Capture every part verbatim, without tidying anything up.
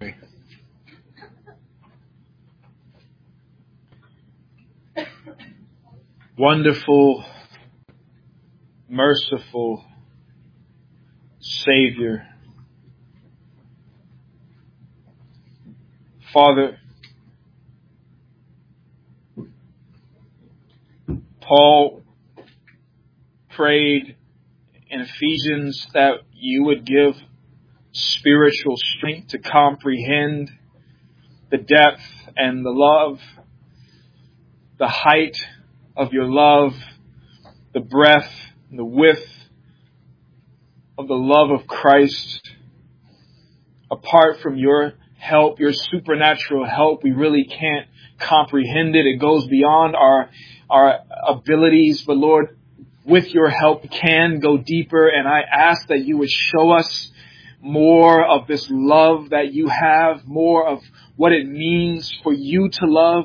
Wonderful, merciful Savior, Father, Paul prayed in Ephesians that you would give spiritual strength to comprehend the depth and the love, the height of your love, the breadth and the width of the love of Christ. Apart from your help, your supernatural help, we really can't comprehend it. It goes beyond our, our abilities. But Lord, with your help, we can go deeper. And I ask that you would show us more of this love that you have, more of what it means for you to love.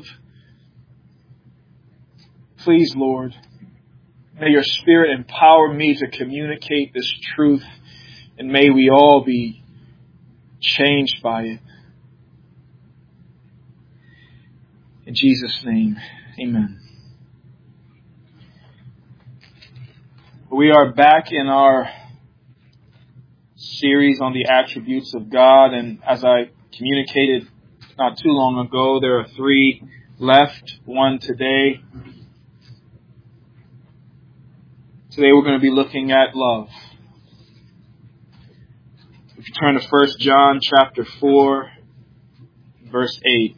Please, Lord, may your Spirit empower me to communicate this truth, and may we all be changed by it. In Jesus' name, amen. We are back in our series on the attributes of God, and as I communicated not too long ago, there are three left, one today. Today we're going to be looking at love. If you turn to First John chapter four, verse eight.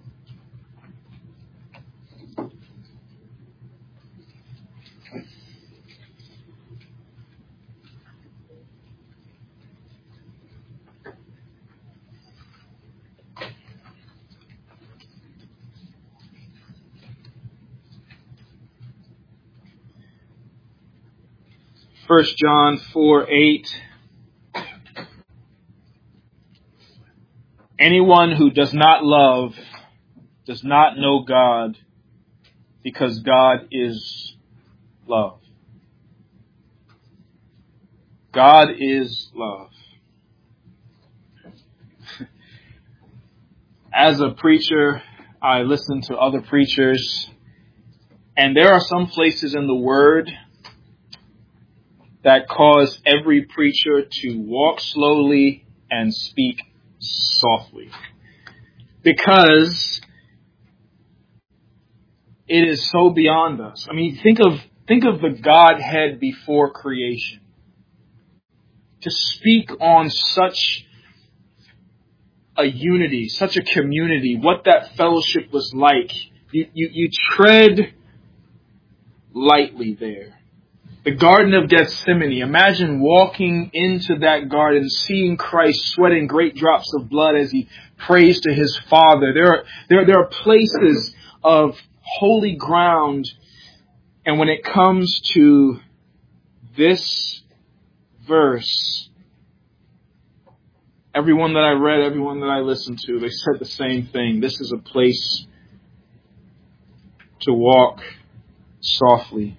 First John four eight. Anyone who does not love does not know God, because God is love. God is love. As a preacher, I listen to other preachers, and there are some places in the Word that cause every preacher to walk slowly and speak softly, because it is so beyond us. I mean, think of think of the Godhead before creation. To speak on such a unity, such a community, what that fellowship was like, you you, you tread lightly there. The Garden of Gethsemane. Imagine walking into that garden, seeing Christ sweating great drops of blood as he prays to his Father. There are, there, there are places of holy ground. And when it comes to this verse, everyone that I read, everyone that I listened to, they said the same thing. This is a place to walk softly.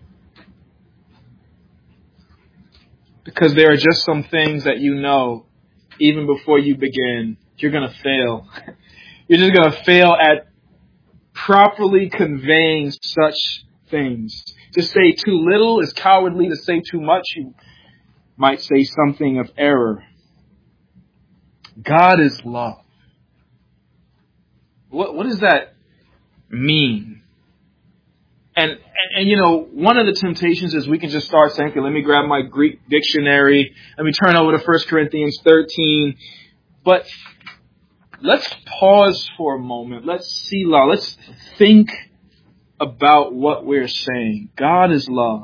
Because there are just some things that you know, even before you begin, you're going to fail. You're just going to fail at properly conveying such things. To say too little is cowardly. To say too much, you might say something of error. God is love. What, what does that mean? And, and, and, you know, one of the temptations is we can just start saying, okay, let me grab my Greek dictionary. Let me turn over to First Corinthians thirteen. But let's pause for a moment. Let's see law. Let's think about what we're saying. God is love.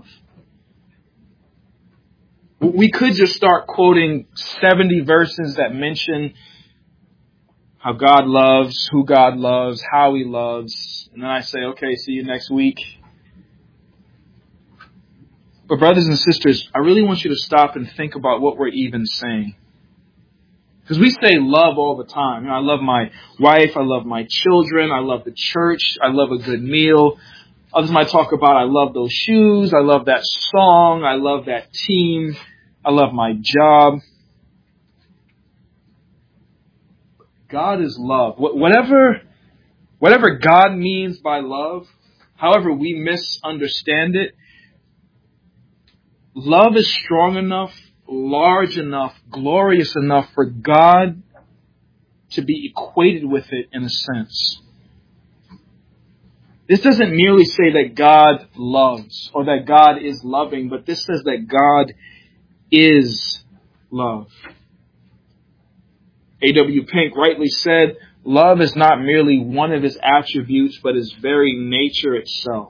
We could just start quoting seventy verses that mention how God loves, who God loves, how he loves. And then I say, okay, see you next week. But brothers and sisters, I really want you to stop and think about what we're even saying. Because we say love all the time. You know, I love my wife. I love my children. I love the church. I love a good meal. Others might talk about, I love those shoes. I love that song. I love that team. I love my job. God is love. Wh- Whatever, whatever God means by love, however we misunderstand it, love is strong enough, large enough, glorious enough for God to be equated with it in a sense. This doesn't merely say that God loves or that God is loving, but this says that God is love. A W Pink rightly said, love is not merely one of his attributes, but his very nature itself.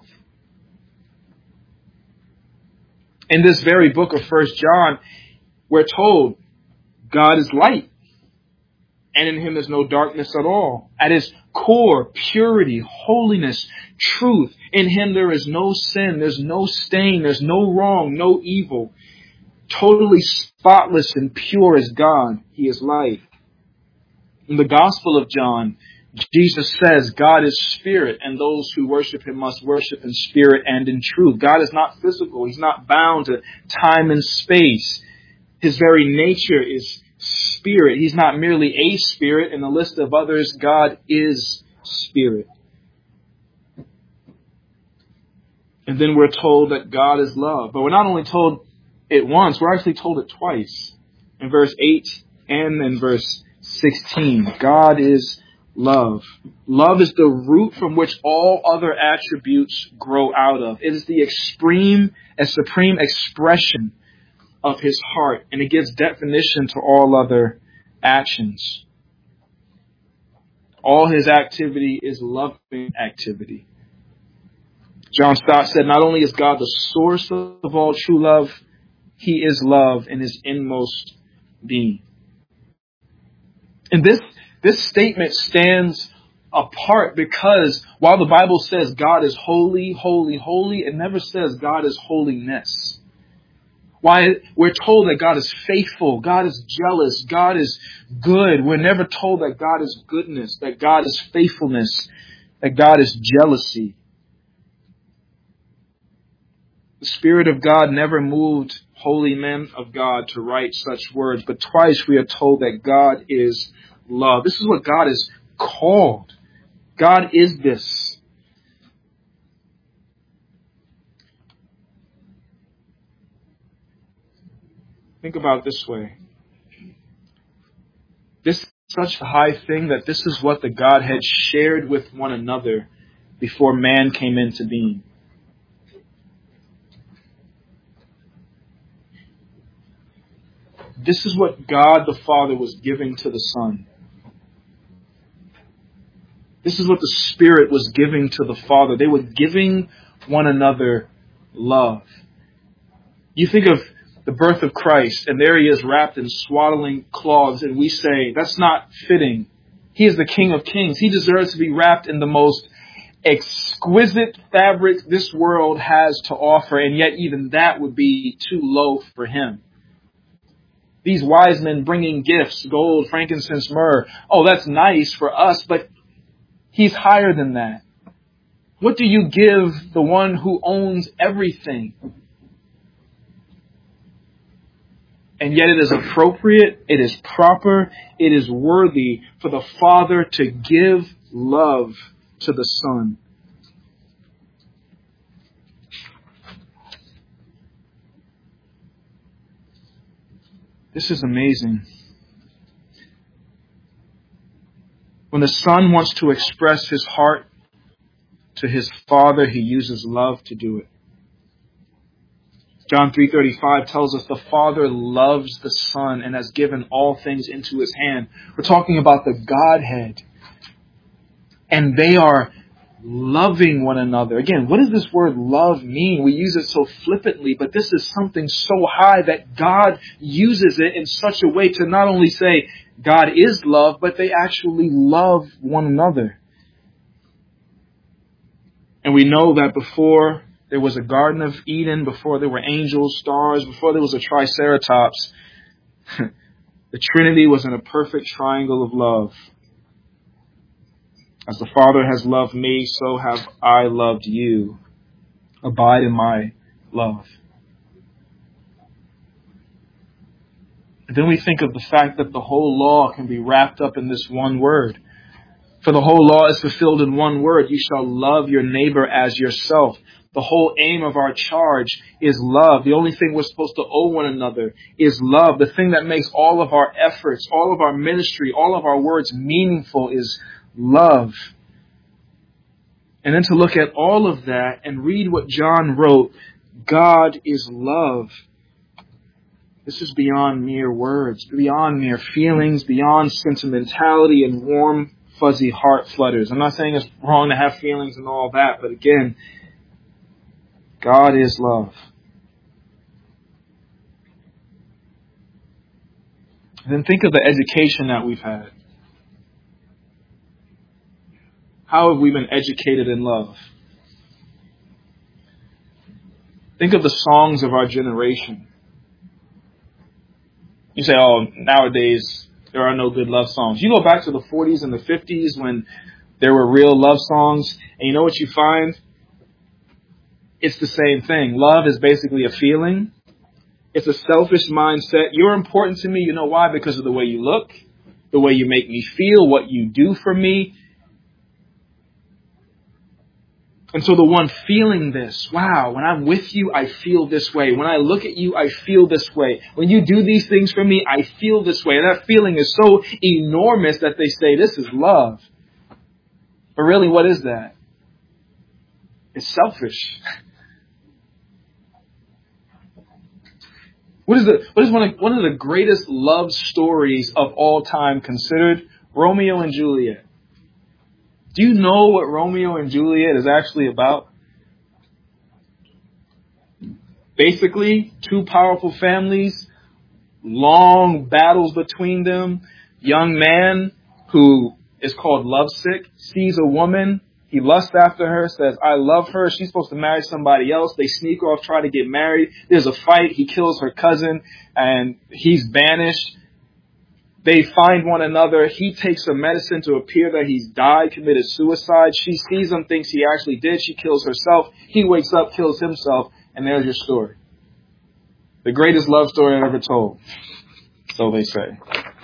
In this very book of First John, we're told God is light, and in him there's no darkness at all. At his core, purity, holiness, truth. In him there is no sin, there's no stain, there's no wrong, no evil. Totally spotless and pure is God. He is light. In the Gospel of John, Jesus says God is spirit, and those who worship him must worship in spirit and in truth. God is not physical. He's not bound to time and space. His very nature is spirit. He's not merely a spirit. In the list of others, God is spirit. And then we're told that God is love. But we're not only told it once, we're actually told it twice. In verse eight and in verse sixteen. God is love. Love is the root from which all other attributes grow out of. It is the extreme and supreme expression of his heart, and it gives definition to all other actions. All his activity is loving activity. John Stott said, not only is God the source of all true love, he is love in his inmost being. And this, this statement stands apart because while the Bible says God is holy, holy, holy, it never says God is holiness. Why we're told that God is faithful, God is jealous, God is good. We're never told that God is goodness, that God is faithfulness, that God is jealousy. The Spirit of God never moved holy men of God to write such words, but twice we are told that God is love. This is what God is called. God is this. Think about it this way. This is such a high thing that this is what the Godhead shared with one another before man came into being. This is what God the Father was giving to the Son. This is what the Spirit was giving to the Father. They were giving one another love. You think of the birth of Christ, and there he is wrapped in swaddling cloths, and we say, that's not fitting. He is the King of Kings. He deserves to be wrapped in the most exquisite fabric this world has to offer, and yet even that would be too low for him. These wise men bringing gifts, gold, frankincense, myrrh. Oh, that's nice for us, but he's higher than that. What do you give the one who owns everything? And yet it is appropriate, it is proper, it is worthy for the Father to give love to the Son. This is amazing. When the Son wants to express his heart to his Father, he uses love to do it. John three thirty-five tells us the Father loves the Son and has given all things into his hand. We're talking about the Godhead. And they are loving one another. Again, what does this word love mean? We use it so flippantly, but this is something so high that God uses it in such a way to not only say God is love, but they actually love one another. And we know that before there was a Garden of Eden, before there were angels, stars, before there was a Triceratops, the Trinity was in a perfect triangle of love. As the Father has loved me, so have I loved you. Abide in my love. And then we think of the fact that the whole law can be wrapped up in this one word. For the whole law is fulfilled in one word. You shall love your neighbor as yourself. The whole aim of our charge is love. The only thing we're supposed to owe one another is love. The thing that makes all of our efforts, all of our ministry, all of our words meaningful is love. And then to look at all of that and read what John wrote, God is love. This is beyond mere words, beyond mere feelings, beyond sentimentality and warm, fuzzy heart flutters. I'm not saying it's wrong to have feelings and all that, but again, God is love. And then think of the education that we've had. How have we been educated in love? Think of the songs of our generation. You say, oh, nowadays there are no good love songs. You go back to the forties and the fifties when there were real love songs, and you know what you find? It's the same thing. Love is basically a feeling. It's a selfish mindset. You're important to me. You know why? Because of the way you look, the way you make me feel, what you do for me. And so the one feeling this, wow, when I'm with you, I feel this way. When I look at you, I feel this way. When you do these things for me, I feel this way. And that feeling is so enormous that they say, this is love. But really, what is that? It's selfish. What is the what is one of one of the greatest love stories of all time considered? Romeo and Juliet. Do you know what Romeo and Juliet is actually about? Basically, two powerful families, long battles between them. Young man who is called lovesick sees a woman. He lusts after her, says, I love her. She's supposed to marry somebody else. They sneak off, try to get married. There's a fight. He kills her cousin and he's banished. They find one another. He takes some medicine to appear that he's died, committed suicide. She sees him, thinks he actually did. She kills herself. He wakes up, kills himself, and there's your story. The greatest love story I've ever told. So they say.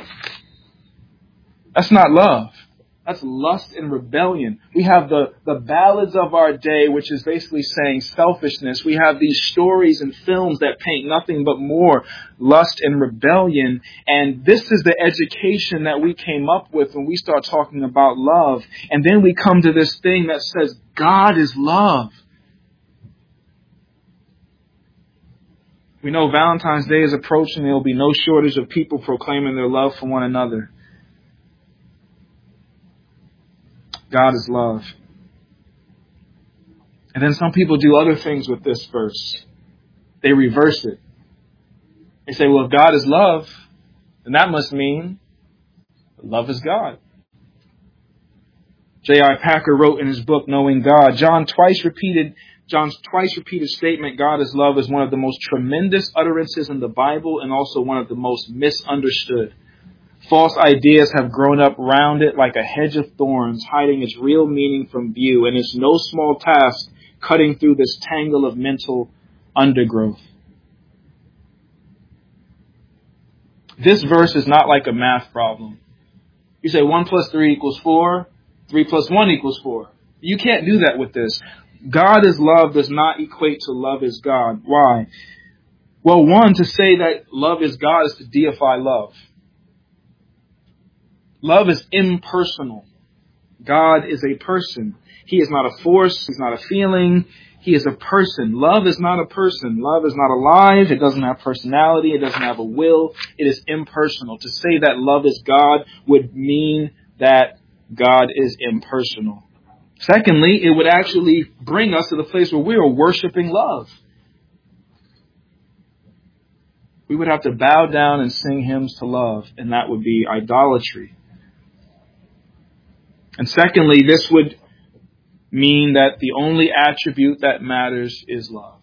That's not love. That's lust and rebellion. We have the, the ballads of our day, which is basically saying selfishness. We have these stories and films that paint nothing but more lust and rebellion. And this is the education that we came up with when we start talking about love. And then we come to this thing that says God is love. We know Valentine's Day is approaching. There will be no shortage of people proclaiming their love for one another. God is love. And then some people do other things with this verse. They reverse it. They say, well, if God is love, then that must mean love is God. J I Packer wrote in his book, Knowing God, John twice repeated, John's twice repeated statement, God is love, is one of the most tremendous utterances in the Bible and also one of the most misunderstood. False ideas have grown up round it like a hedge of thorns, hiding its real meaning from view, and it's no small task cutting through this tangle of mental undergrowth. This verse is not like a math problem. You say one plus three equals four, three plus one equals four. You can't do that with this. God is love does not equate to love is God. Why? Well, one, to say that love is God is to deify love. Love is impersonal. God is a person. He is not a force. He's not a feeling. He is a person. Love is not a person. Love is not alive. It doesn't have personality. It doesn't have a will. It is impersonal. To say that love is God would mean that God is impersonal. Secondly, it would actually bring us to the place where we are worshiping love. We would have to bow down and sing hymns to love, and that would be idolatry. And secondly, this would mean that the only attribute that matters is love.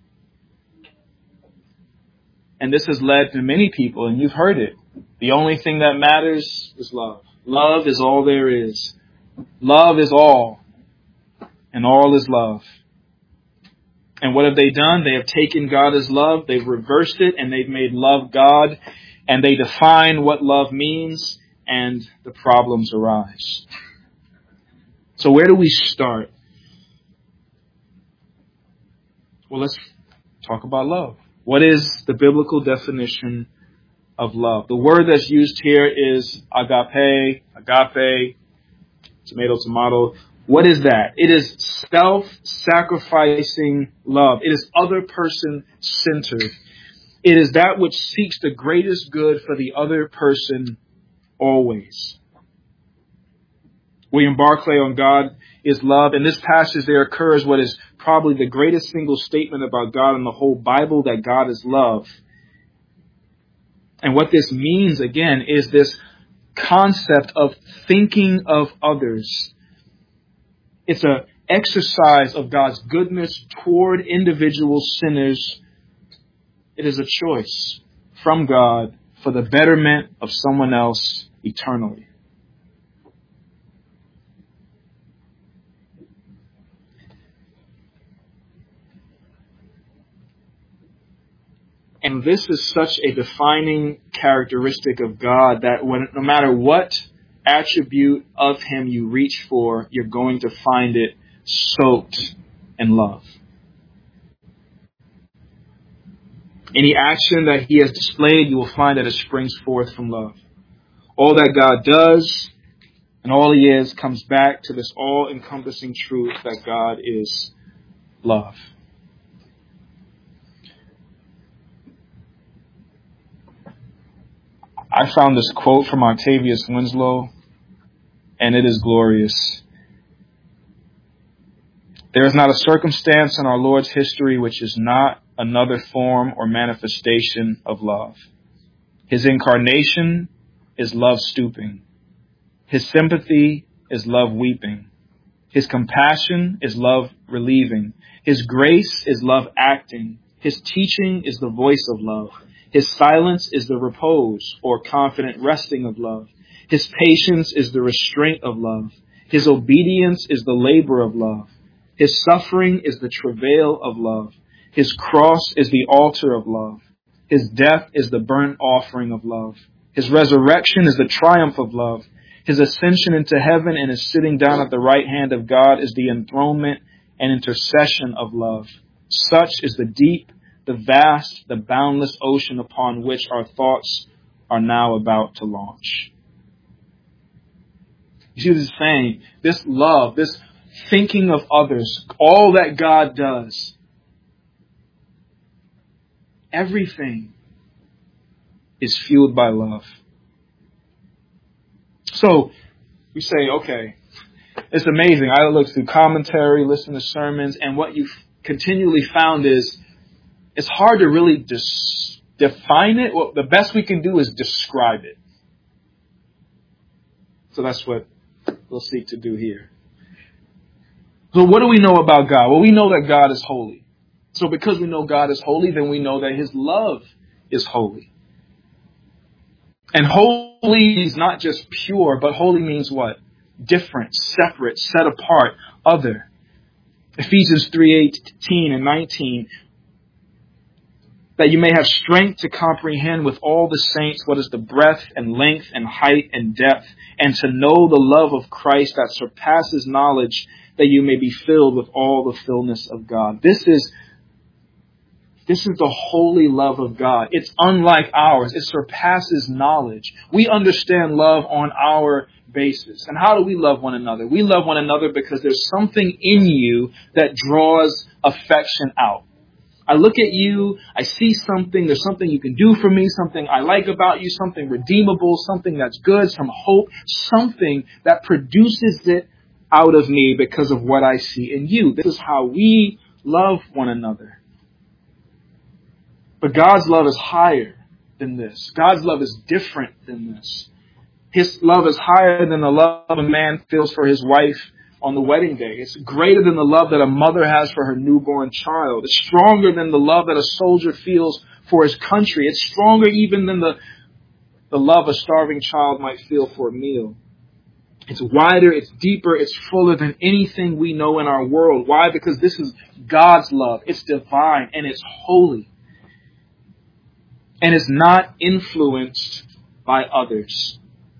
And this has led to many people, and you've heard it. The only thing that matters is love. Love is all there is. Love is all. And all is love. And what have they done? They have taken God as love, they've reversed it, and they've made love God. and they define what love means, and the problems arise. So where do we start? Well, let's talk about love. What is the biblical definition of love? The word that's used here is agape, agape, tomato, tomato. What is that? It is self-sacrificing love. It is other person-centered. It is that which seeks the greatest good for the other person always. William Barclay on God is love. In this passage there occurs what is probably the greatest single statement about God in the whole Bible, that God is love. And what this means, again, is this concept of thinking of others. It's an exercise of God's goodness toward individual sinners. It is a choice from God for the betterment of someone else eternally. And this is such a defining characteristic of God that when, no matter what attribute of Him you reach for, you're going to find it soaked in love. Any action that He has displayed, you will find that it springs forth from love. All that God does and all He is comes back to this all-encompassing truth that God is love. I found this quote from Octavius Winslow, and it is glorious. There is not a circumstance in our Lord's history which is not another form or manifestation of love. His incarnation is love stooping. His sympathy is love weeping. His compassion is love relieving. His grace is love acting. His teaching is the voice of love. His silence is the repose or confident resting of love. His patience is the restraint of love. His obedience is the labor of love. His suffering is the travail of love. His cross is the altar of love. His death is the burnt offering of love. His resurrection is the triumph of love. His ascension into heaven and his sitting down at the right hand of God is the enthronement and intercession of love. Such is the deep, the vast, the boundless ocean upon which our thoughts are now about to launch. You see what he's saying? This love, this thinking of others, all that God does, everything is fueled by love. So we say, okay, it's amazing. I look through commentary, listen to sermons, and what you've continually found is it's hard to really dis- define it. Well, the best we can do is describe it. So that's what we'll seek to do here. So what do we know about God? Well, we know that God is holy. So because we know God is holy, then we know that His love is holy. And holy is not just pure, but holy means what? Different, separate, set apart, other. Ephesians three eighteen and nineteen. That you may have strength to comprehend with all the saints what is the breadth and length and height and depth, and to know the love of Christ that surpasses knowledge, that you may be filled with all the fullness of God. This is, this is the holy love of God. It's unlike ours. It surpasses knowledge. We understand love on our basis. And how do we love one another? We love one another because there's something in you that draws affection out. I look at you, I see something, there's something you can do for me, something I like about you, something redeemable, something that's good, some hope, something that produces it out of me because of what I see in you. This is how we love one another. But God's love is higher than this. God's love is different than this. His love is higher than the love a man feels for his wife on the wedding day. It's greater than the love that a mother has for her newborn child. It's stronger than the love that a soldier feels for his country. It's stronger even than the, the love a starving child might feel for a meal. It's wider, it's deeper, it's fuller than anything we know in our world. Why? Because this is God's love. It's divine and it's holy. and is not influenced by others.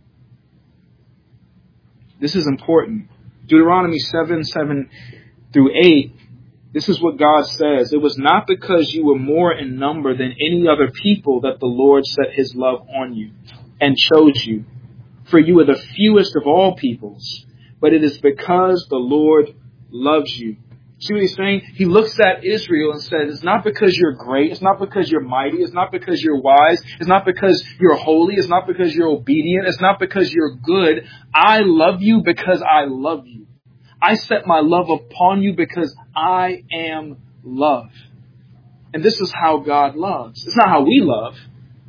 This is important. Deuteronomy seven, seven through eight, this is what God says. It was not because you were more in number than any other people that the Lord set his love on you and chose you. For you are the fewest of all peoples, but it is because the Lord loves you. See what he's saying? He looks at Israel and says, it's not because you're great. It's not because you're mighty. It's not because you're wise. It's not because you're holy. It's not because you're obedient. It's not because you're good. I love you because I love you. I set my love upon you because I am love. And this is how God loves. It's not how we love.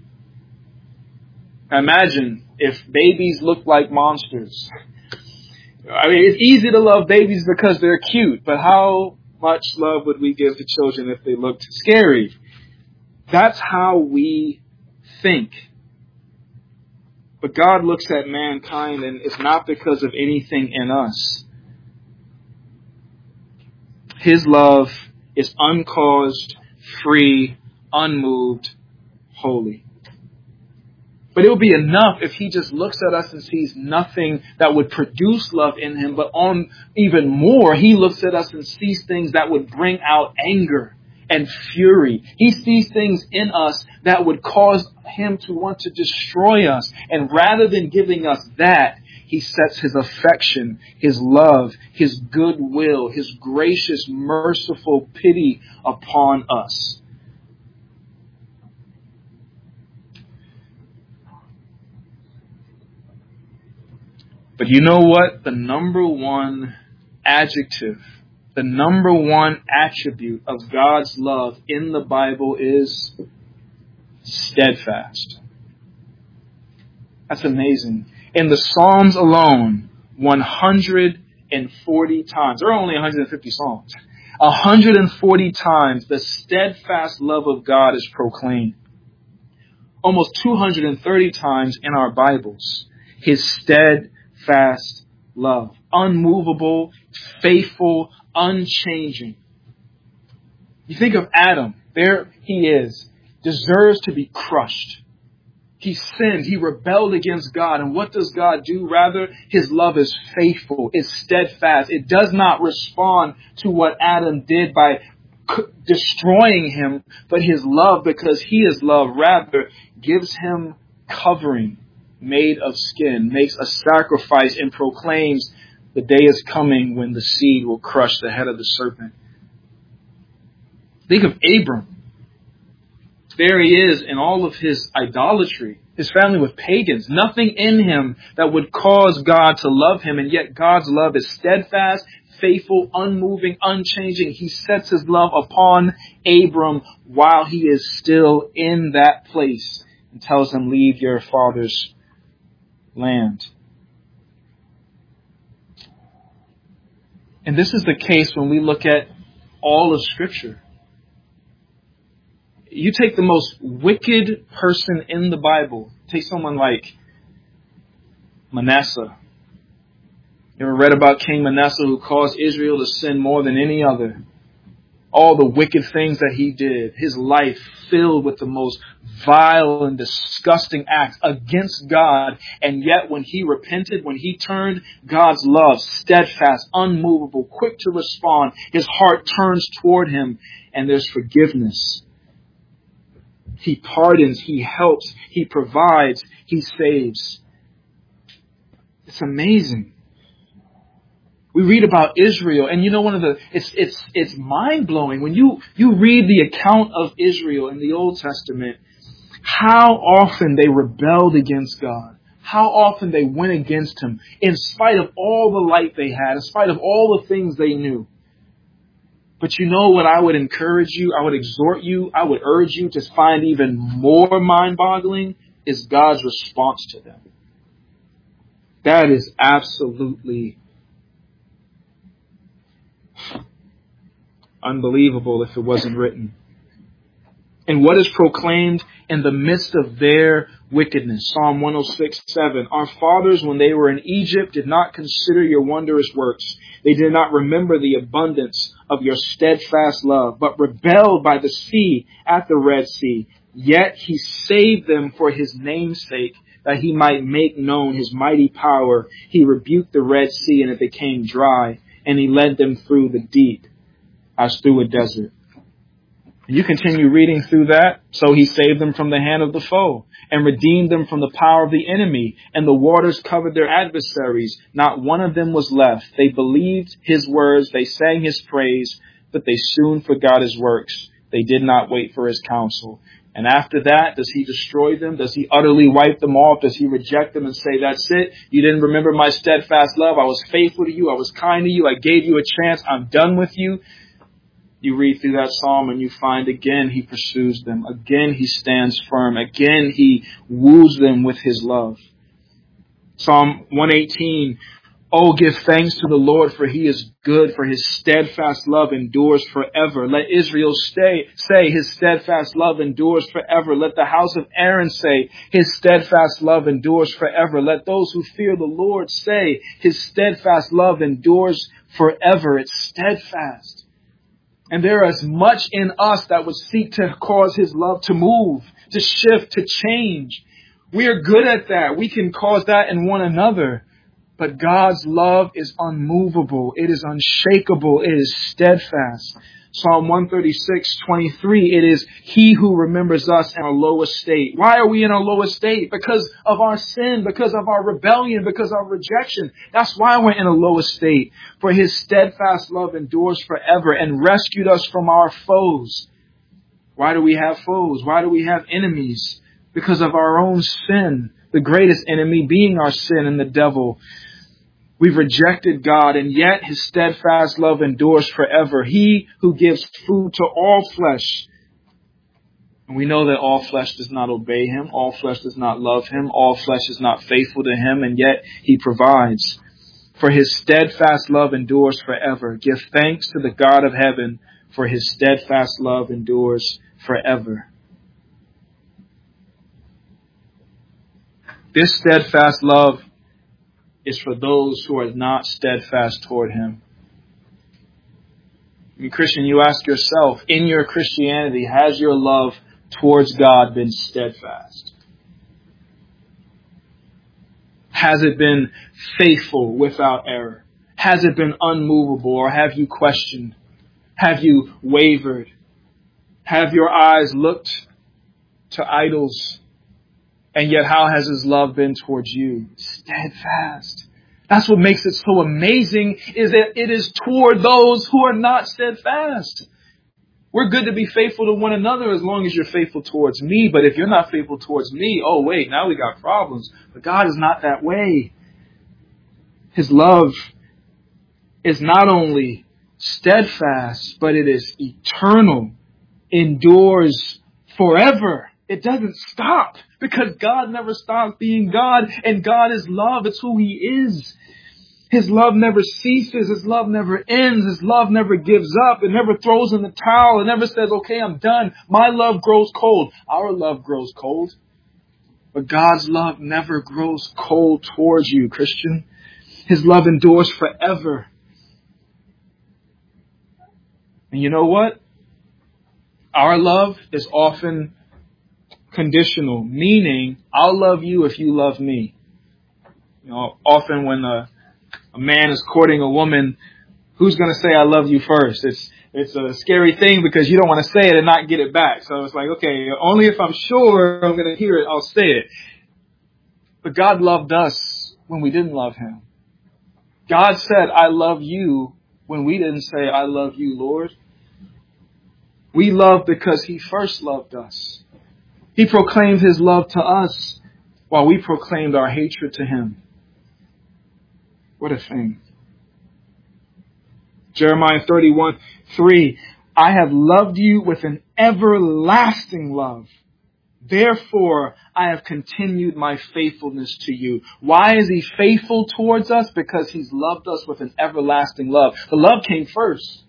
Now imagine if babies look like monsters. I mean, it's easy to love babies because they're cute, but how much love would we give to children if they looked scary? That's how we think. But God looks at mankind, and it's not because of anything in us. His love is uncaused, free, unmoved, holy. But it would be enough if he just looks at us and sees nothing that would produce love in him. But on even more, he looks at us and sees things that would bring out anger and fury. He sees things in us that would cause him to want to destroy us. And rather than giving us that, he sets his affection, his love, his goodwill, his gracious, merciful pity upon us. But you know what? The number one adjective, the number one attribute of God's love in the Bible is steadfast. That's amazing. In the Psalms alone, one hundred forty times, there are only one hundred fifty Psalms, one hundred forty times the steadfast love of God is proclaimed. Almost two hundred thirty times in our Bibles, his steadfast Fast love, unmovable, faithful, unchanging. You think of Adam, there he is, deserves to be crushed. He sinned, he rebelled against God, and what does God do? Rather, his love is faithful, it's steadfast. It does not respond to what Adam did by destroying him, but his love, because he is love, rather gives him covering made of skin, makes a sacrifice, and proclaims the day is coming when the seed will crush the head of the serpent. Think of Abram. There he is in all of his idolatry. His family was pagans. Nothing in him that would cause God to love him, and yet God's love is steadfast, faithful, unmoving, unchanging. He sets his love upon Abram while he is still in that place and tells him, leave your father's land. And this is the case when we look at all of Scripture. You take the most wicked person in the Bible. Take someone like Manasseh. You ever read about King Manasseh, who caused Israel to sin more than any other? All the wicked things that he did. His life filled with the most vile and disgusting acts against God. And yet when he repented, when he turned, God's love, steadfast, unmovable, quick to respond. His heart turns toward him and there's forgiveness. He pardons, he helps, he provides, he saves. It's amazing. We read about Israel, and you know, one of the, it's, it's, it's mind blowing when you, you read the account of Israel in the Old Testament, how often they rebelled against God, how often they went against him, in spite of all the light they had, in spite of all the things they knew. But you know what I would encourage you, I would exhort you, I would urge you to find even more mind boggling is God's response to them. That is absolutely unbelievable if it wasn't written. And what is proclaimed in the midst of their wickedness? Psalm one oh six, seven. Our fathers, when they were in Egypt, did not consider your wondrous works. They did not remember the abundance of your steadfast love, but rebelled by the sea at the Red Sea. Yet he saved them for his name's sake, that he might make known his mighty power. He rebuked the Red Sea, and it became dry, and he led them through the deep, as through a desert. You continue reading through that. So he saved them from the hand of the foe and redeemed them from the power of the enemy. And the waters covered their adversaries. Not one of them was left. They believed his words. They sang his praise, but they soon forgot his works. They did not wait for his counsel. And after that, does he destroy them? Does he utterly wipe them off? Does he reject them and say, that's it? You didn't remember my steadfast love. I was faithful to you. I was kind to you. I gave you a chance. I'm done with you. You read through that psalm and you find again he pursues them. Again he stands firm. Again he woos them with his love. Psalm one eighteen, oh, give thanks to the Lord, for he is good, for his steadfast love endures forever. Let Israel stay, say his steadfast love endures forever. Let the house of Aaron say his steadfast love endures forever. Let those who fear the Lord say his steadfast love endures forever. It's steadfast. And there is much in us that would seek to cause his love to move, to shift, to change. We are good at that. We can cause that in one another. But God's love is unmovable. It is unshakable. It is steadfast. Psalm one thirty-six, twenty-three, it is he who remembers us in our lowest state. Why are we in our lowest state? Because of our sin, because of our rebellion, because of our rejection. That's why we're in a lowest state. For his steadfast love endures forever and rescued us from our foes. Why do we have foes? Why do we have enemies? Because of our own sin. The greatest enemy being our sin and the devil. We've rejected God, and yet his steadfast love endures forever. He who gives food to all flesh. And we know that all flesh does not obey him. All flesh does not love him. All flesh is not faithful to him, and yet he provides. For his steadfast love endures forever. Give thanks to the God of heaven, for his steadfast love endures forever. This steadfast love is for those who are not steadfast toward him. I mean, Christian, you ask yourself, in your Christianity, has your love towards God been steadfast? Has it been faithful without error? Has it been unmovable, or have you questioned? Have you wavered? Have your eyes looked to idols? And yet how has his love been towards you? Steadfast. That's what makes it so amazing, is that it is toward those who are not steadfast. We're good to be faithful to one another as long as you're faithful towards me. But if you're not faithful towards me, oh wait, now we got problems. But God is not that way. His love is not only steadfast, but it is eternal, endures forever. It doesn't stop, because God never stops being God, and God is love. It's who he is. His love never ceases. His love never ends. His love never gives up. It never throws in the towel. It never says, okay, I'm done. My love grows cold. Our love grows cold. But God's love never grows cold towards you, Christian. His love endures forever. And you know what? Our love is often conditional, meaning I'll love you if you love me. You know, often when a, a man is courting a woman, who's going to say I love you first? It's it's a scary thing because you don't want to say it and not get it back. So it's like, okay, only if I'm sure I'm going to hear it, I'll say it. But God loved us when we didn't love him. God said, I love you, when we didn't say, I love you, Lord. We love because he first loved us. He proclaimed his love to us while we proclaimed our hatred to him. What a thing. Jeremiah thirty-one, three, I have loved you with an everlasting love. Therefore, I have continued my faithfulness to you. Why is he faithful towards us? Because he's loved us with an everlasting love. The love came first.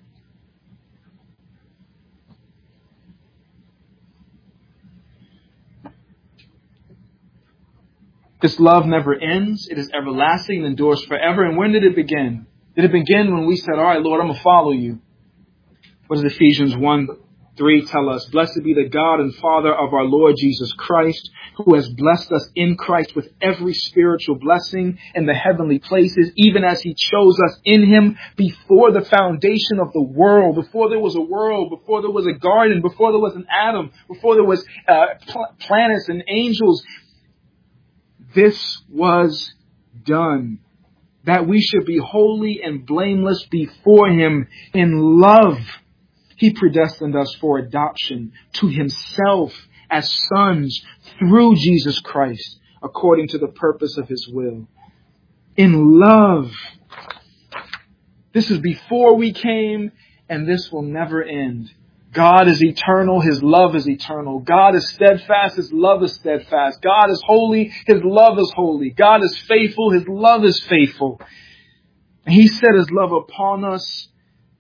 This love never ends. It is everlasting and endures forever. And when did it begin? Did it begin when we said, all right, Lord, I'm going to follow you? What does Ephesians one three tell us, "Blessed be the God and Father of our Lord Jesus Christ, who has blessed us in Christ with every spiritual blessing in the heavenly places, even as he chose us in him before the foundation of the world," before there was a world, before there was a garden, before there was an Adam, before there was uh, pl- planets and angels. This was done, that we should be holy and blameless before him in love. He predestined us for adoption to himself as sons through Jesus Christ, according to the purpose of his will. In love. This is before we came, and this will never end. God is eternal. His love is eternal. God is steadfast. His love is steadfast. God is holy. His love is holy. God is faithful. His love is faithful. And he set his love upon us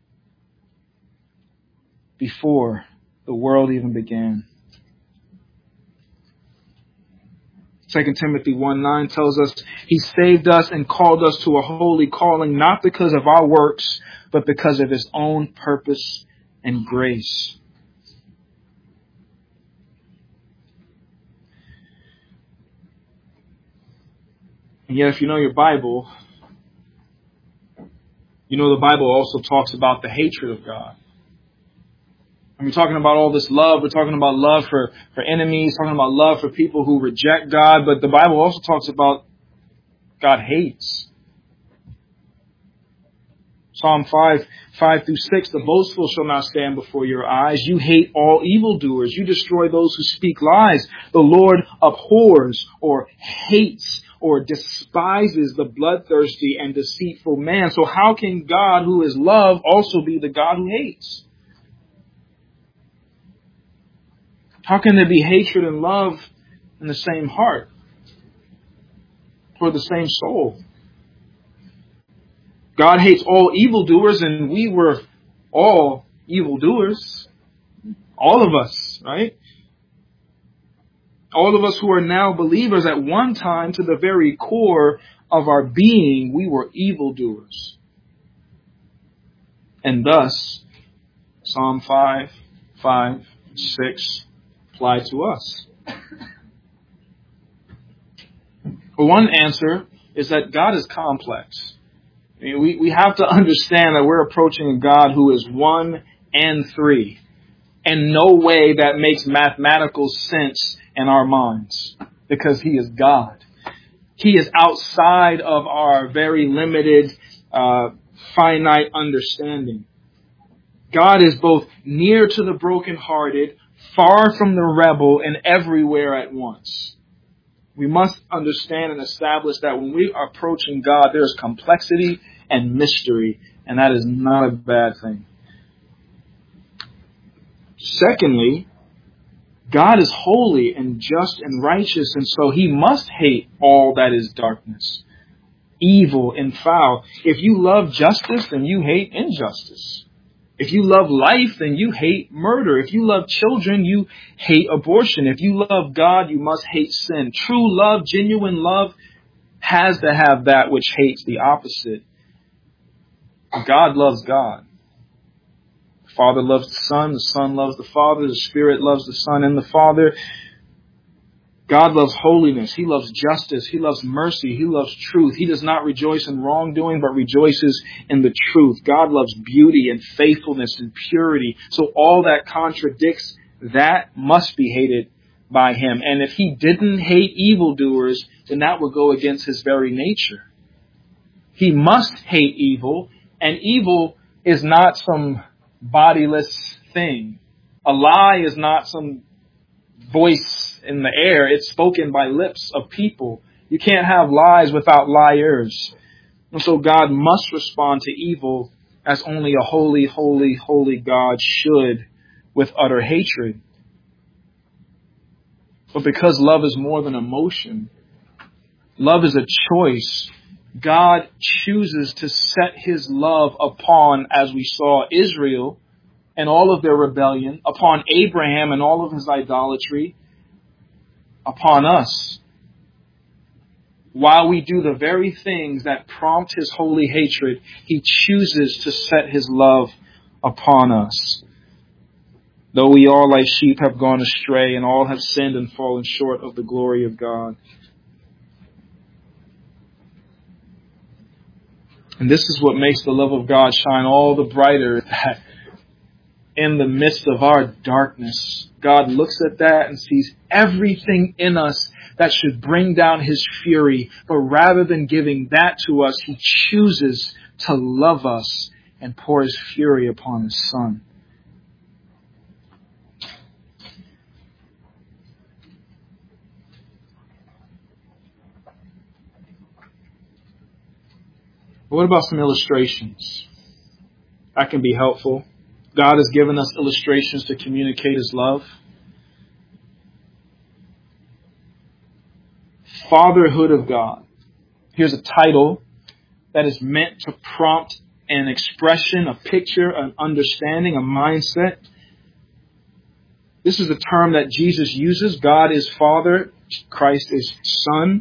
before the world even began. Second Timothy one nine tells us he saved us and called us to a holy calling, not because of our works, but because of his own purpose and grace. And yet, if you know your Bible, you know the Bible also talks about the hatred of God. And we're talking about all this love. We're talking about love for, for enemies, talking about love for people who reject God. But the Bible also talks about God hates. Psalm five, five through six, "The boastful shall not stand before your eyes. You hate all evildoers. You destroy those who speak lies. The Lord abhors or hates or despises the bloodthirsty and deceitful man." So how can God, who is love, also be the God who hates? How can there be hatred and love in the same heart or the same soul? God hates all evildoers, and we were all evildoers. All of us, right? All of us who are now believers, at one time, to the very core of our being, we were evildoers. And thus, Psalm five, five, six apply to us. Well, one answer is that God is complex. I mean, we, we have to understand that we're approaching a God who is one and three. And no way that makes mathematical sense in our minds, because he is God. He is outside of our very limited, uh, finite understanding. God is both near to the brokenhearted, far from the rebel, and everywhere at once. We must understand and establish that when we are approaching God, there is complexity and mystery, and that is not a bad thing. Secondly, God is holy and just and righteous, and so he must hate all that is darkness, evil and foul. If you love justice, then you hate injustice. If you love life, then you hate murder. If you love children, you hate abortion. If you love God, you must hate sin. True love, genuine love, has to have that which hates the opposite. God loves God. The Father loves the Son. The Son loves the Father. The Spirit loves the Son and the Father. God loves holiness. He loves justice. He loves mercy. He loves truth. He does not rejoice in wrongdoing, but rejoices in the truth. God loves beauty and faithfulness and purity. So all that contradicts that must be hated by him. And if he didn't hate evildoers, then that would go against his very nature. He must hate evil, and evil is not some bodiless thing. A lie is not some voice in the air. It's spoken by lips of people. You can't have lies without liars. And so God must respond to evil as only a holy, holy, holy God should, with utter hatred. But because love is more than emotion, love is a choice. God chooses to set his love upon, as we saw, Israel and all of their rebellion, upon Abraham and all of his idolatry, upon us, while we do the very things that prompt his holy hatred. He chooses to set his love upon us. Though we all like sheep have gone astray and all have sinned and fallen short of the glory of God. And this is what makes the love of God shine all the brighter, that in the midst of our darkness, God looks at that and sees everything in us that should bring down His fury. But rather than giving that to us, He chooses to love us and pour His fury upon His Son. What about some illustrations? That can be helpful. God has given us illustrations to communicate His love. Fatherhood of God. Here's a title that is meant to prompt an expression, a picture, an understanding, a mindset. This is a term that Jesus uses. God is Father. Christ is Son.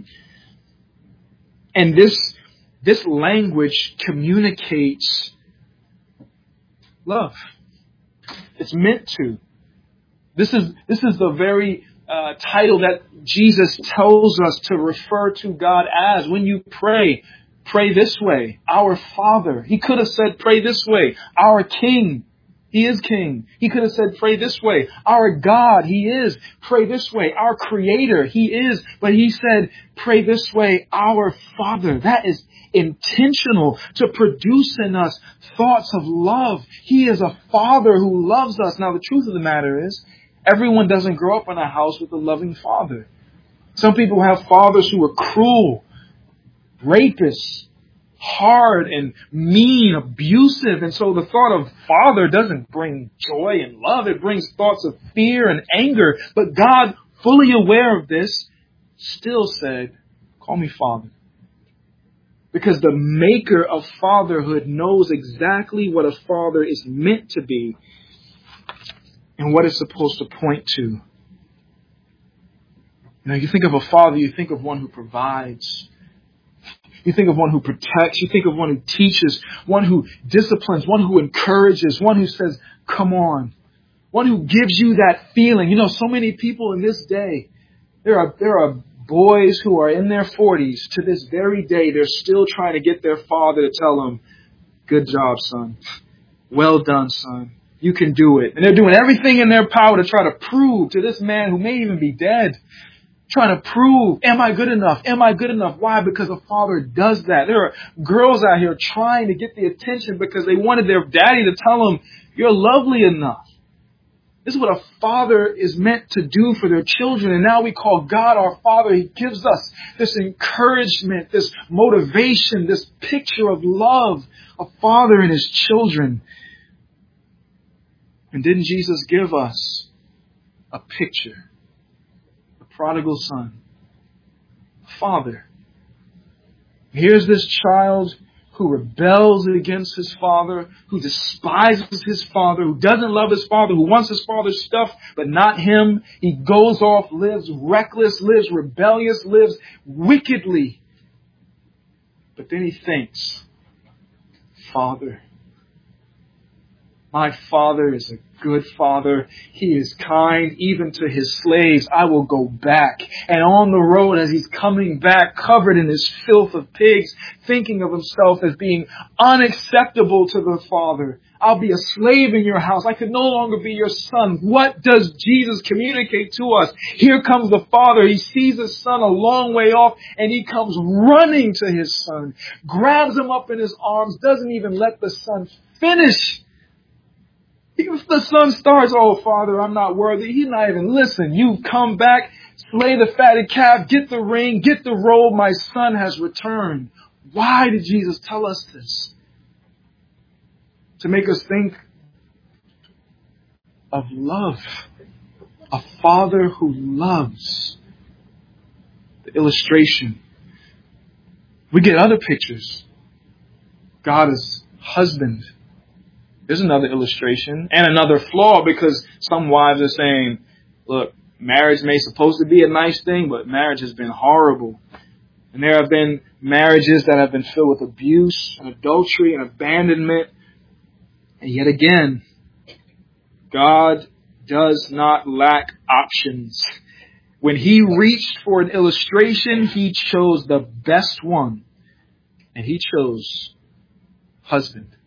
And this, this language communicates love. It's meant to. This is, this is the very uh, title that Jesus tells us to refer to God as. When you pray, pray this way, our Father. He could have said, pray this way, our King. He is King. He could have said, pray this way, our God. He is. Pray this way, our Creator. He is. But He said, pray this way, our Father. That is intentional to produce in us thoughts of love. He is a Father who loves us. Now, the truth of the matter is, everyone doesn't grow up in a house with a loving father. Some people have fathers who are cruel, rapists, hard and mean, abusive. And so the thought of father doesn't bring joy and love. It brings thoughts of fear and anger. But God, fully aware of this, still said, call me Father. Because the maker of fatherhood knows exactly what a father is meant to be and what it's supposed to point to. You know, you think of a father, you think of one who provides. You think of one who protects. You think of one who teaches, one who disciplines, one who encourages, one who says, come on. One who gives you that feeling. You know, so many people in this day, there are, there are boys who are in their forties to this very day. They're still trying to get their father to tell them, good job, son. Well done, son. You can do it. And they're doing everything in their power to try to prove to this man who may even be dead, trying to prove, am I good enough? Am I good enough? Why? Because a father does that. There are girls out here trying to get the attention because they wanted their daddy to tell them, you're lovely enough. This is what a father is meant to do for their children. And now we call God our Father. He gives us this encouragement, this motivation, this picture of love, a father and his children. And didn't Jesus give us a picture? The prodigal son, father. Here's this child who rebels against his father, who despises his father, who doesn't love his father, who wants his father's stuff, but not him. He goes off, lives reckless, lives rebellious, lives wickedly. But then he thinks, Father, my father is a good father. He is kind even to his slaves. I will go back. And on the road as he's coming back, covered in his filth of pigs, thinking of himself as being unacceptable to the father. I'll be a slave in your house. I could no longer be your son. What does Jesus communicate to us? Here comes the father. He sees his son a long way off and he comes running to his son, grabs him up in his arms, doesn't even let the son finish. If the son starts, oh, Father, I'm not worthy. He's not even listen. You come back, slay the fatted calf, get the ring, get the robe. My son has returned. Why did Jesus tell us this? To make us think of love. A father who loves. The illustration. We get other pictures. God is husband. There's another illustration and another flaw, because some wives are saying, look, marriage may supposed to be a nice thing, but marriage has been horrible. And there have been marriages that have been filled with abuse and adultery and abandonment. And yet again, God does not lack options. When he reached for an illustration, he chose the best one. And he chose husband.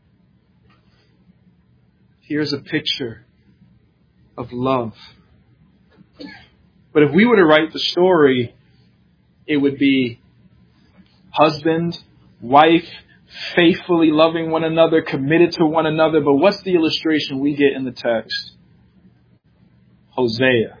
Here's a picture of love. But if we were to write the story, it would be husband, wife, faithfully loving one another, committed to one another. But what's the illustration we get in the text? Hosea.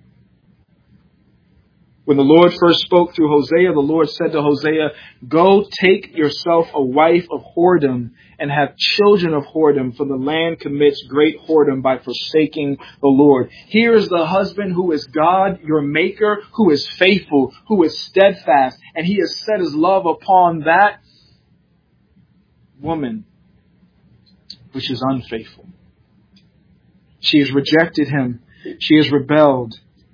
When the Lord first spoke through Hosea, the Lord said to Hosea, go take yourself a wife of whoredom and have children of whoredom, for the land commits great whoredom by forsaking the Lord. Here is the husband who is God, your maker, who is faithful, who is steadfast, and he has set his love upon that woman, which is unfaithful. She has rejected him. She has rebelled.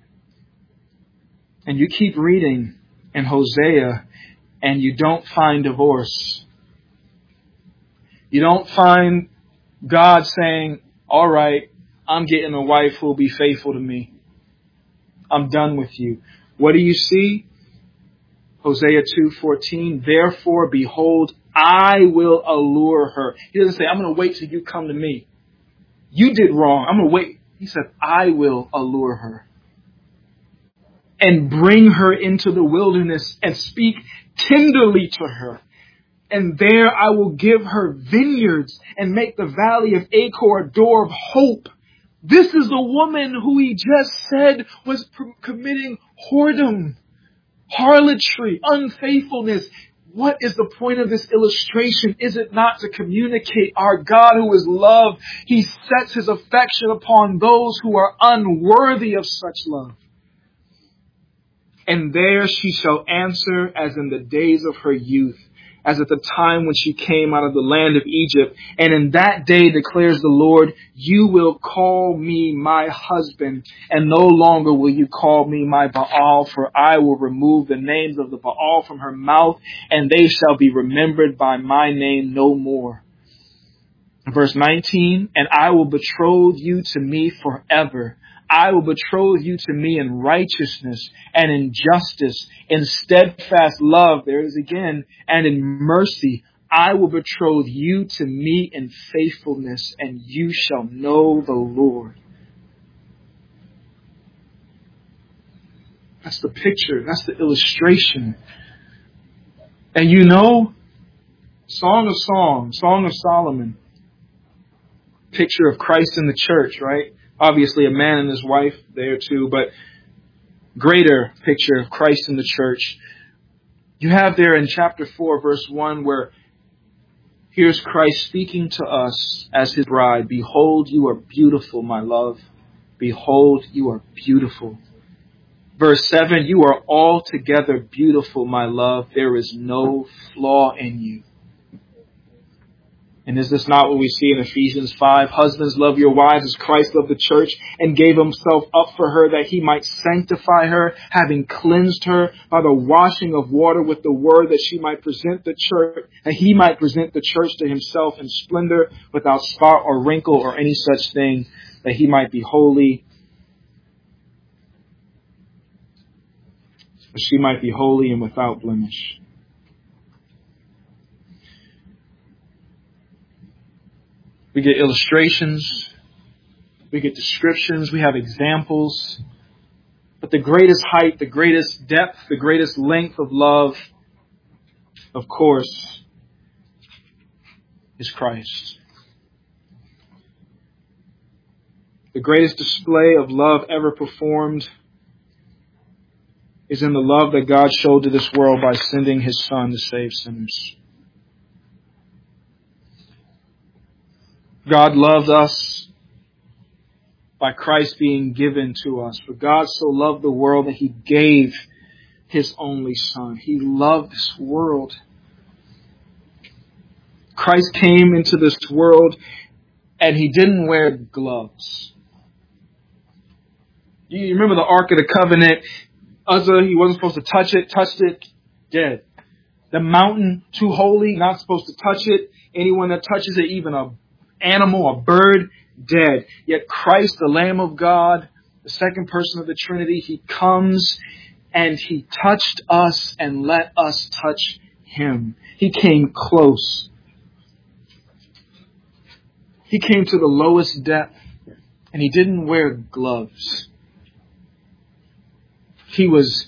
And you keep reading in Hosea and you don't find divorce. You don't find God saying, all right, I'm getting a wife who will be faithful to me. I'm done with you. What do you see? Hosea two fourteen, therefore, behold, I will allure her. He doesn't say, I'm going to wait till you come to me. You did wrong. I'm going to wait. He said, I will allure her. And bring her into the wilderness and speak tenderly to her. And there I will give her vineyards and make the valley of Achor a door of hope. This is the woman who he just said was committing whoredom, harlotry, unfaithfulness. What is the point of this illustration? Is it not to communicate our God who is love? He sets his affection upon those who are unworthy of such love. And there she shall answer as in the days of her youth, as at the time when she came out of the land of Egypt. And in that day, declares the Lord, you will call me my husband, and no longer will you call me my Baal, for I will remove the names of the Baal from her mouth, and they shall be remembered by my name no more. Verse nineteen, and I will betroth you to me forever. I will betroth you to me in righteousness and in justice, in steadfast love, there it is again, and in mercy. I will betroth you to me in faithfulness, and you shall know the Lord. That's the picture. That's the illustration. And you know, Song of Songs, Song of Solomon, picture of Christ in the church, right? Obviously a man and his wife there too, but greater picture of Christ in the church. You have there in chapter four, verse one, where here's Christ speaking to us as his bride. Behold, you are beautiful, my love. Behold, you are beautiful. Verse seven, you are altogether beautiful, my love. There is no flaw in you. And is this not what we see in Ephesians five? Husbands, love your wives as Christ loved the church and gave himself up for her that he might sanctify her, having cleansed her by the washing of water with the word, that she might present the church, that he might present the church to himself in splendor, without spot or wrinkle or any such thing, that he might be holy, that she might be holy and without blemish. We get illustrations, we get descriptions, we have examples. But the greatest height, the greatest depth, the greatest length of love, of course, is Christ. The greatest display of love ever performed is in the love that God showed to this world by sending his Son to save sinners. God loved us by Christ being given to us. For God so loved the world that he gave his only Son. He loved this world. Christ came into this world and he didn't wear gloves. You remember the Ark of the Covenant? Uzzah, he wasn't supposed to touch it, touched it, dead. The mountain, too holy, not supposed to touch it. Anyone that touches it, even a animal, a bird, dead. Yet Christ, the Lamb of God, the second person of the Trinity, He comes and He touched us and let us touch Him. He came close. He came to the lowest depth, and He didn't wear gloves. He was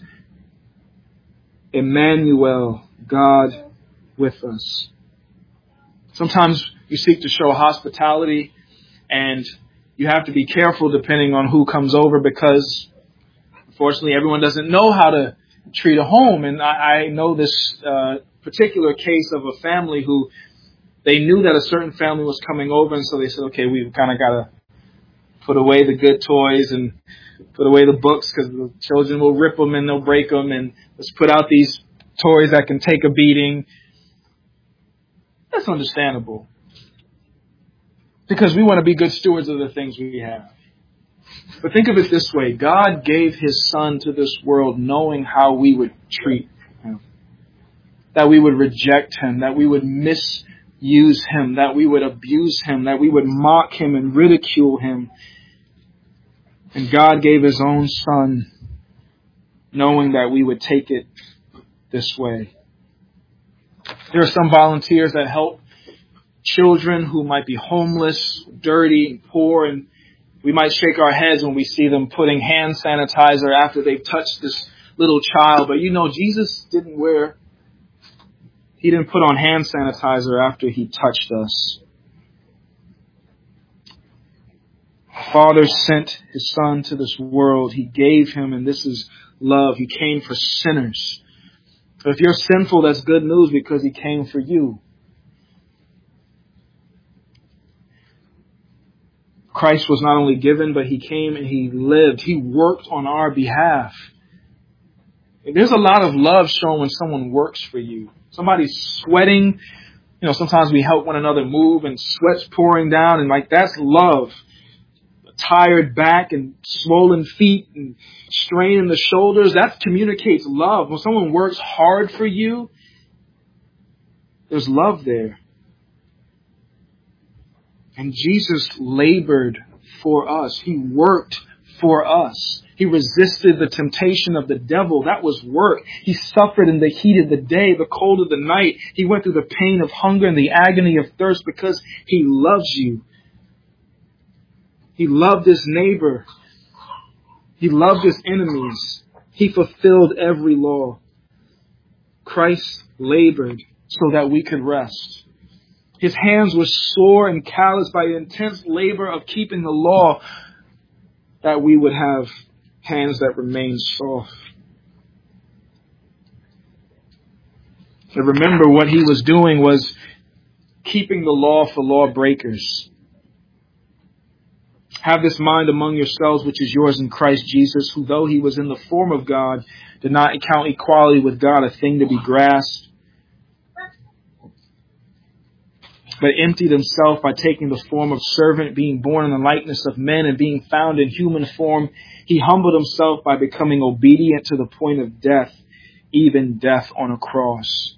Emmanuel, God with us. Sometimes you seek to show hospitality, and you have to be careful depending on who comes over, because unfortunately everyone doesn't know how to treat a home. And I, I know this uh, particular case of a family who they knew that a certain family was coming over, and so they said, okay, we've kind of got to put away the good toys and put away the books because the children will rip them and they'll break them, and let's put out these toys that can take a beating. That's understandable, because we want to be good stewards of the things we have. But think of it this way. God gave His Son to this world knowing how we would treat Him, that we would reject Him, that we would misuse Him, that we would abuse Him, that we would mock Him and ridicule Him. And God gave His own Son knowing that we would take it this way. There are some volunteers that help children who might be homeless, dirty, and poor, and we might shake our heads when we see them putting hand sanitizer after they've touched this little child. But you know, Jesus didn't wear, He didn't put on hand sanitizer after He touched us. Father sent His Son to this world. He gave Him, and this is love. He came for sinners. So if you're sinful, that's good news, because He came for you. Christ was not only given, but He came and He lived. He worked on our behalf. There's a lot of love shown when someone works for you. Somebody's sweating. You know, sometimes we help one another move and sweat's pouring down, and like, that's love. A tired back and swollen feet and strain in the shoulders, that communicates love. When someone works hard for you, there's love there. And Jesus labored for us. He worked for us. He resisted the temptation of the devil. That was work. He suffered in the heat of the day, the cold of the night. He went through the pain of hunger and the agony of thirst because He loves you. He loved His neighbor. He loved His enemies. He fulfilled every law. Christ labored so that we could rest. His hands were sore and calloused by the intense labor of keeping the law, that we would have hands that remain soft. So remember, what He was doing was keeping the law for lawbreakers. Have this mind among yourselves, which is yours in Christ Jesus, who, though He was in the form of God, did not count equality with God a thing to be grasped, but emptied Himself by taking the form of servant, being born in the likeness of men, and being found in human form. He humbled Himself by becoming obedient to the point of death, even death on a cross.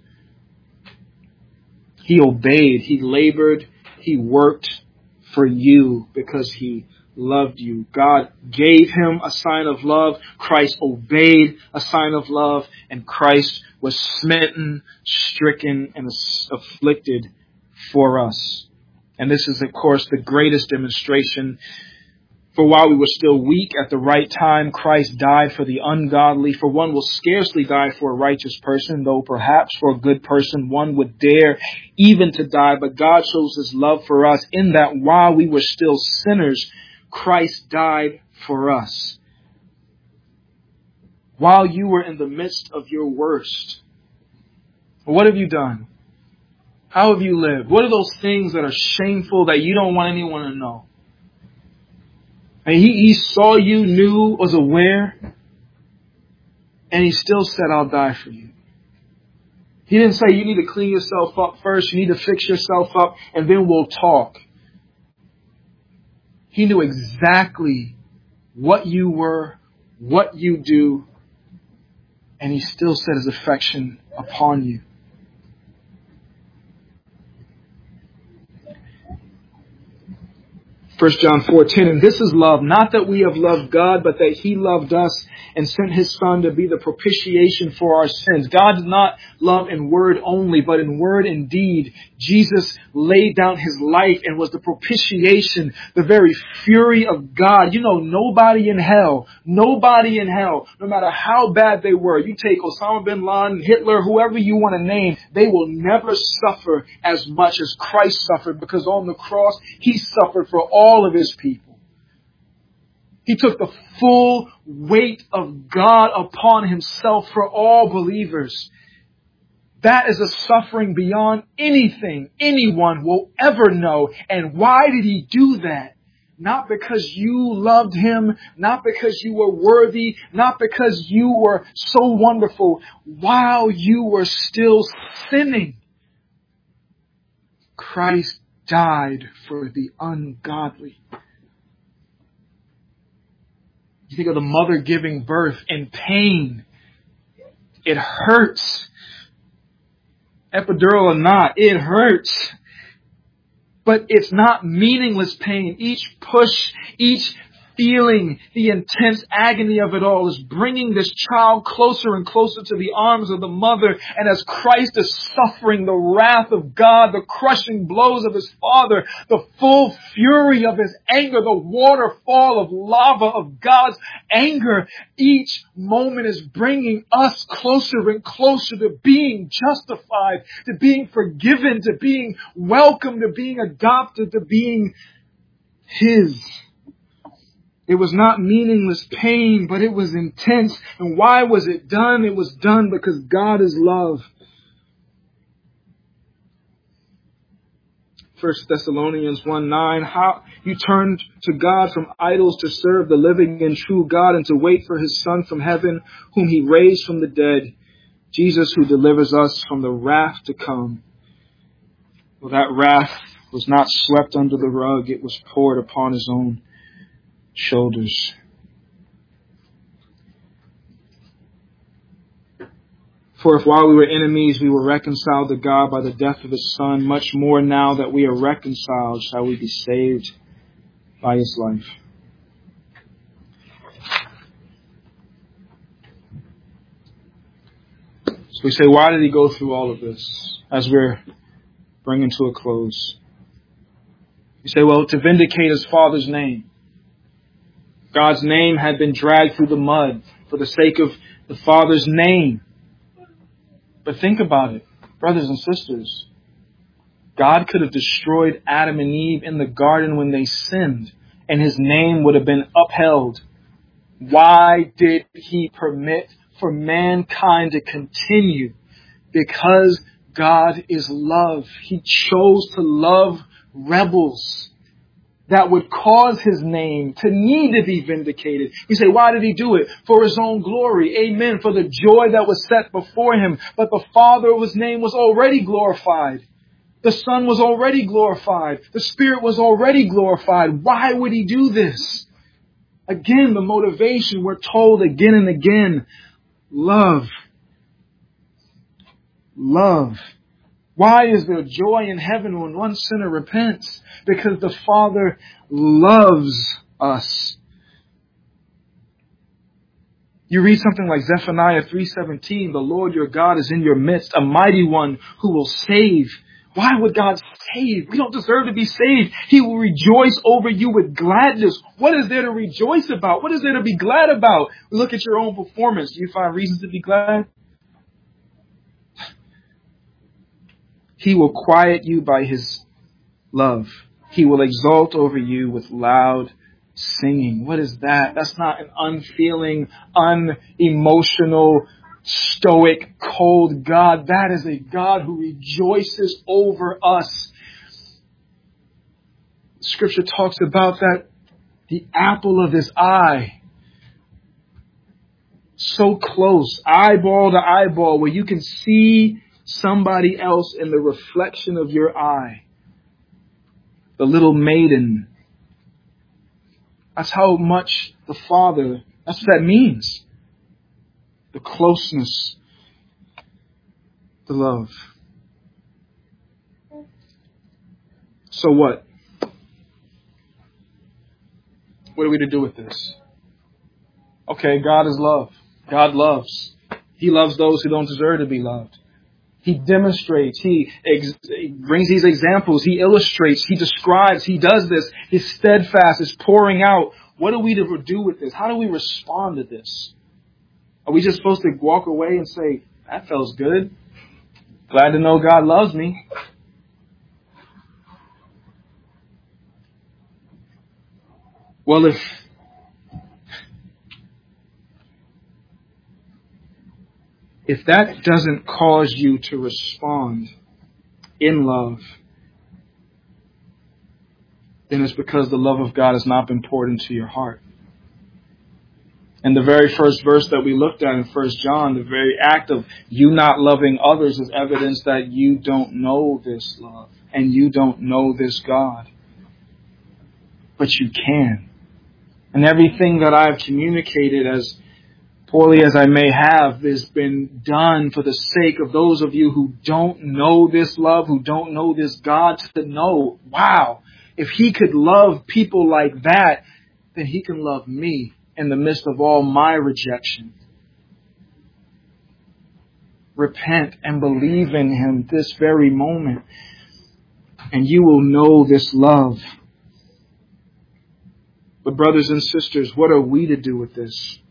He obeyed, He labored, He worked for you because He loved you. God gave Him a sign of love. Christ obeyed a sign of love. And Christ was smitten, stricken, and afflicted for us. And this is, of course, the greatest demonstration. For while we were still weak, at the right time, Christ died for the ungodly. For one will scarcely die for a righteous person, though perhaps for a good person one would dare even to die. But God shows His love for us in that while we were still sinners, Christ died for us. While you were in the midst of your worst, what have you done? How have you lived? What are those things that are shameful that you don't want anyone to know? And he, he saw you, knew, was aware, and He still said, I'll die for you. He didn't say you need to clean yourself up first, you need to fix yourself up, and then we'll talk. He knew exactly what you were, what you do, and He still set His affection upon you. First John four ten, and this is love, not that we have loved God, but that He loved us and sent His Son to be the propitiation for our sins. God does not love in word only, but in word and deed. Jesus laid down His life and was the propitiation, the very fury of God. You know, nobody in hell, nobody in hell, no matter how bad they were, you take Osama bin Laden, Hitler, whoever you want to name, they will never suffer as much as Christ suffered, because on the cross, He suffered for all all of His people. He took the full weight of God upon Himself for all believers. That is a suffering beyond anything anyone will ever know. And why did He do that? Not because you loved Him, not because you were worthy, not because you were so wonderful. While you were still sinning, Christ died for the ungodly. You think of the mother giving birth in pain. It hurts. Epidural or not, it hurts. But it's not meaningless pain. Each push, each feeling, the intense agony of it all is bringing this child closer and closer to the arms of the mother. And as Christ is suffering the wrath of God, the crushing blows of His Father, the full fury of His anger, the waterfall of lava of God's anger, each moment is bringing us closer and closer to being justified, to being forgiven, to being welcomed, to being adopted, to being His. It was not meaningless pain, but it was intense. And why was it done? It was done because God is love. First Thessalonians one nine, how you turned to God from idols to serve the living and true God and to wait for His Son from heaven, whom He raised from the dead, Jesus, who delivers us from the wrath to come. Well, that wrath was not swept under the rug. It was poured upon His own shoulders. For if while we were enemies, we were reconciled to God by the death of His Son, much more now that we are reconciled, shall we be saved by His life. So we say, why did He go through all of this as we're bringing to a close? You say, well, to vindicate His Father's name. God's name had been dragged through the mud for the sake of the Father's name. But think about it, brothers and sisters. God could have destroyed Adam and Eve in the garden when they sinned, and His name would have been upheld. Why did He permit for mankind to continue? Because God is love. He chose to love rebels that would cause His name to need to be vindicated. You say, why did He do it? For His own glory. Amen. For the joy that was set before Him. But the Father of His name was already glorified. The Son was already glorified. The Spirit was already glorified. Why would He do this? Again, the motivation, we're told again and again, love. Love. Why is there joy in heaven when one sinner repents? Because the Father loves us. You read something like Zephaniah three seventeen, the Lord your God is in your midst, a mighty one who will save. Why would God save? We don't deserve to be saved. He will rejoice over you with gladness. What is there to rejoice about? What is there to be glad about? Look at your own performance. Do you find reasons to be glad? He will quiet you by His love. He will exult over you with loud singing. What is that? That's not an unfeeling, unemotional, stoic, cold God. That is a God who rejoices over us. Scripture talks about that, the apple of His eye. So close, eyeball to eyeball, where you can see somebody else in the reflection of your eye. The little maiden. That's how much the Father, that's what that means. The closeness, the love. So what? What are we to do with this? Okay, God is love. God loves. He loves those who don't deserve to be loved. He demonstrates. He, ex- he brings these examples. He illustrates. He describes. He does this. He's steadfast. He's pouring out. What are we to do with this? How do we respond to this? Are we just supposed to walk away and say, that feels good. Glad to know God loves me. Well, if if that doesn't cause you to respond in love, then it's because the love of God has not been poured into your heart. And the very first verse that we looked at in First John, the very act of you not loving others is evidence that you don't know this love and you don't know this God. But you can. And everything that I've communicated, as poorly as I may have, has been done for the sake of those of you who don't know this love, who don't know this God, to know, wow, if He could love people like that, then He can love me in the midst of all my rejection. Repent and believe in Him this very moment, and you will know this love. But brothers and sisters, what are we to do with this?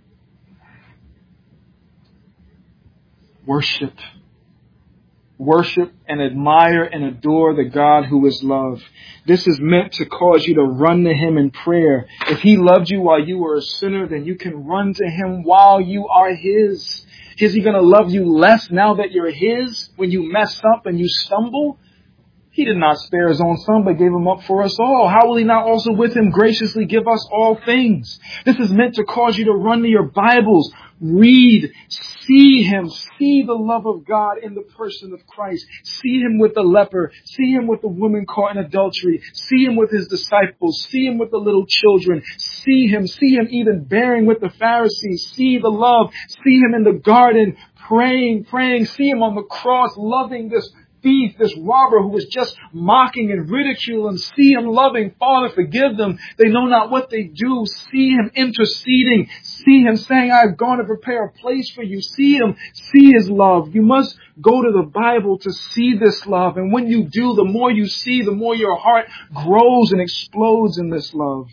Worship. Worship and admire and adore the God who is love. This is meant to cause you to run to Him in prayer. If He loved you while you were a sinner, then you can run to Him while you are His. Is He going to love you less now that you're His when you mess up and you stumble? He did not spare His own Son, but gave Him up for us all. How will He not also with Him graciously give us all things? This is meant to cause you to run to your Bibles, read, see Him, see the love of God in the person of Christ. See Him with the leper, see Him with the woman caught in adultery, see Him with His disciples, see Him with the little children, see Him, see Him even bearing with the Pharisees, see the love, see Him in the garden, praying, praying, see Him on the cross, loving this thief, this robber who was just mocking and ridiculing. See Him loving, Father, forgive them. They know not what they do. See Him interceding. See Him saying, I have gone to prepare a place for you. See Him, see His love. You must go to the Bible to see this love. And when you do, the more you see, the more your heart grows and explodes in this love.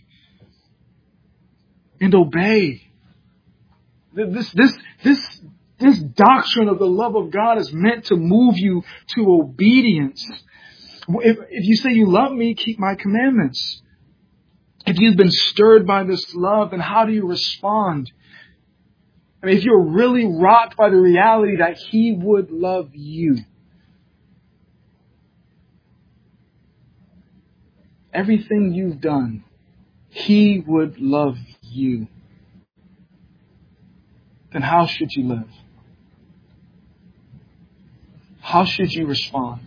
And obey. This, this, this, This doctrine of the love of God is meant to move you to obedience. If, if you say you love me, keep my commandments. If you've been stirred by this love, then how do you respond? I mean, if you're really rocked by the reality that He would love you, everything you've done, He would love you, then how should you live? How should you respond?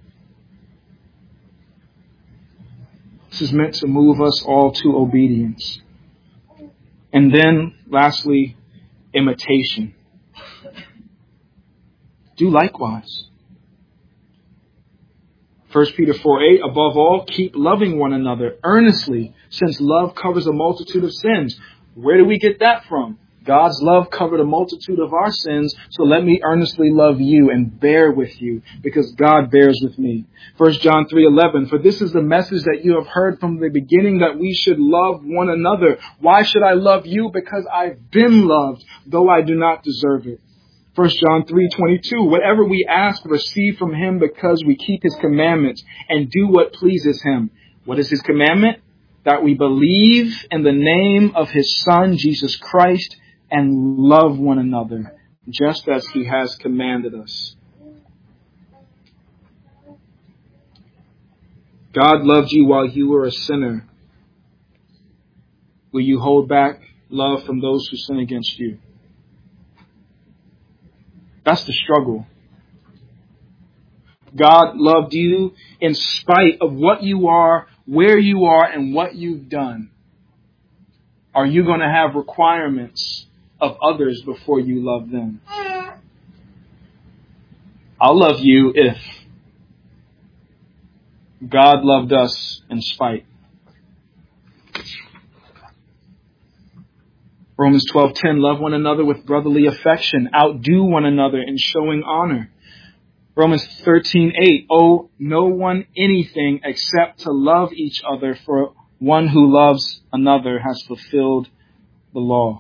This is meant to move us all to obedience. And then, lastly, imitation. Do likewise. First Peter four eight, above all, keep loving one another earnestly, since love covers a multitude of sins. Where do we get that from? God's love covered a multitude of our sins, so let me earnestly love you and bear with you, because God bears with me. First John three eleven, for this is the message that you have heard from the beginning, that we should love one another. Why should I love you? Because I've been loved, though I do not deserve it. First John three twenty-two, whatever we ask, receive from Him, because we keep His commandments and do what pleases Him. What is His commandment? That we believe in the name of His Son, Jesus Christ, and love one another, just as He has commanded us. God loved you while you were a sinner. Will you hold back love from those who sin against you? That's the struggle. God loved you in spite of what you are, where you are, and what you've done. Are you going to have requirements of others before you love them? I'll love you if God loved us in spite. Romans twelve ten, love one another with brotherly affection. Outdo one another in showing honor. Romans thirteen eight, owe no one anything except to love each other, for one who loves another has fulfilled the law.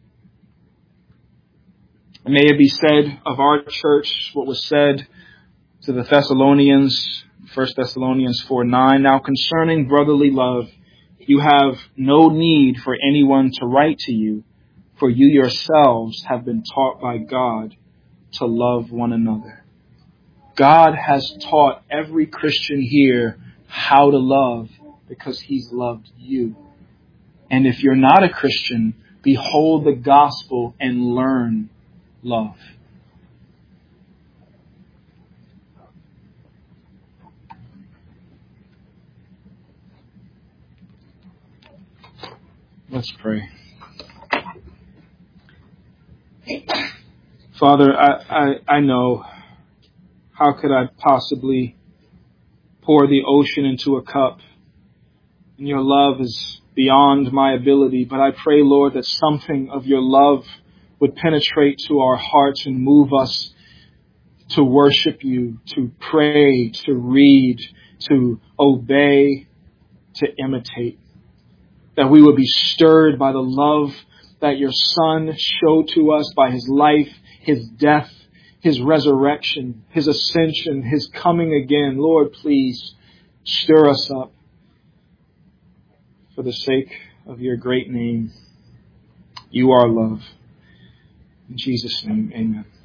And may it be said of our church what was said to the Thessalonians, First Thessalonians four nine, now concerning brotherly love, you have no need for anyone to write to you, for you yourselves have been taught by God to love one another. God has taught every Christian here how to love because He's loved you. And if you're not a Christian, behold the gospel and learn love. Let's pray. Father, I, I, I know, how could I possibly pour the ocean into a cup? And your love is beyond my ability, but I pray, Lord, that something of your love would penetrate to our hearts and move us to worship you, to pray, to read, to obey, to imitate. That we would be stirred by the love that your Son showed to us by His life, His death, His resurrection, His ascension, His coming again. Lord, please stir us up for the sake of your great name. You are love. In Jesus' name, amen.